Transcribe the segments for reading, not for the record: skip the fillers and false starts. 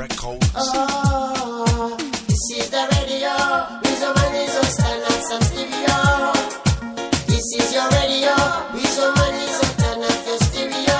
Records. Oh, this is the radio. Weezo Man is on stand up some stereo. This is your radio. Weezo Man is on stand up your stereo.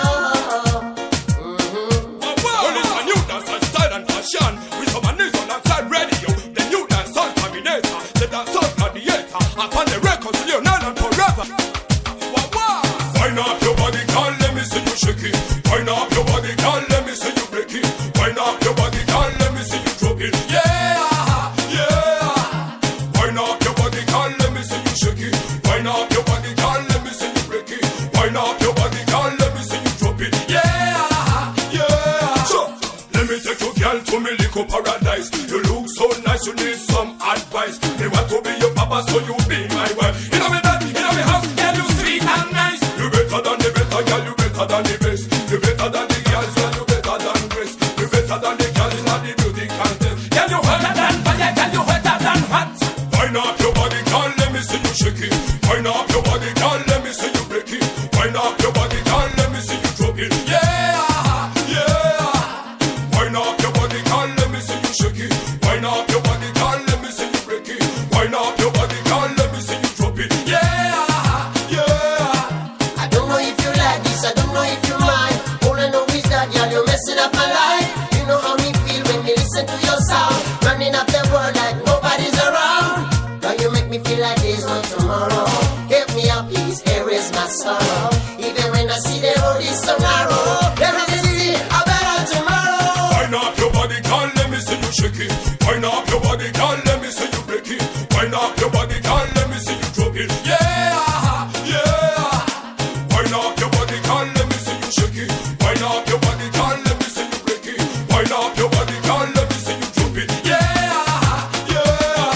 Well, it's a new dance and style and fashion. Weezo Man is on outside radio. The new dance sound terminator. The dance sound gladiator. Upon the records, Leonel and forever. Wind up your body, girl, let me see you shake it. Wind up your body, girl, let me see you break it. Wind up your body, girl, let me see you drop it. Yeah, yeah. Wind up your body, girl, let me see you shake it. Wind up your body, girl, let me see you break it. Wind up your body, girl, let me see you drop it. Yeah, yeah. So, let me take your girl to me little paradise. You look so nice, you need some advice. Me want to be your papa, so you be my wife. You know me that, you know me house, girl, you sweet and nice. You better than the better, girl, you better than the best. You better than the girls, girl, you better than Grace. You better than the girls in the beauty contest. Girl, you hotter than fire, girl, you hotter than hot. Wind up your body, girl, let me see you shake it. Wind up your body, girl, let me see you break it. Wind up your body, girl, let me see you drop it. Yeah, yeah. Wind up your body, girl, let me see you shake it. Wind up your body, girl, let me see you break it. Wind up your body, girl, let me see you drop it. Yeah, yeah. I don't know if you like this, I don't know if you mind. All I know is that, girl, you're messing up my life. You know how me feel when me listen to your sound. Running up the world like nobody's around. Girl, you make me feel like there's no tomorrow. Give me a peace, erase my sorrow. Even when I see the road is so narrow, there is a better tomorrow. Wind up your body, girl, let me see you shake it. Wind up your body, girl, let me see you break it. Wind up your body, girl, let me see you drop it. Yeah, yeah. Wind up your body, girl, let me see you shake it. Wind up your body, girl, let me see you break it. Wind up your body, girl, let me see you drop it. Yeah, yeah.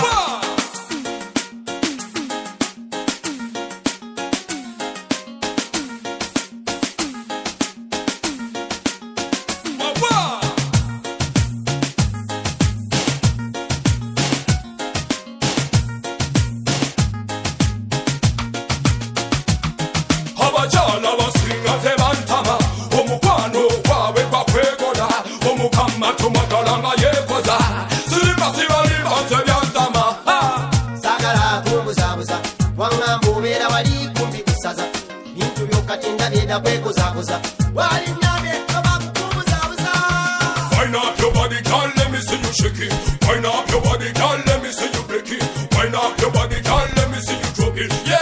Abajala basinga tebantama omukwano gwawe gwakwegola omukama tumagalanga yekoza sirimba sibalimba tebyantama sagala kumbuzabuza wangamba obeera wali kumbi kusaza bintu byokkatinda byenda kwekozakoza walinamye abakukumbuzabuza. Wind up your body, girl, let me see you shake it. Wind up your body, girl, let me see you break it. Wind up your body, girl, let me see you drop it. Yeah.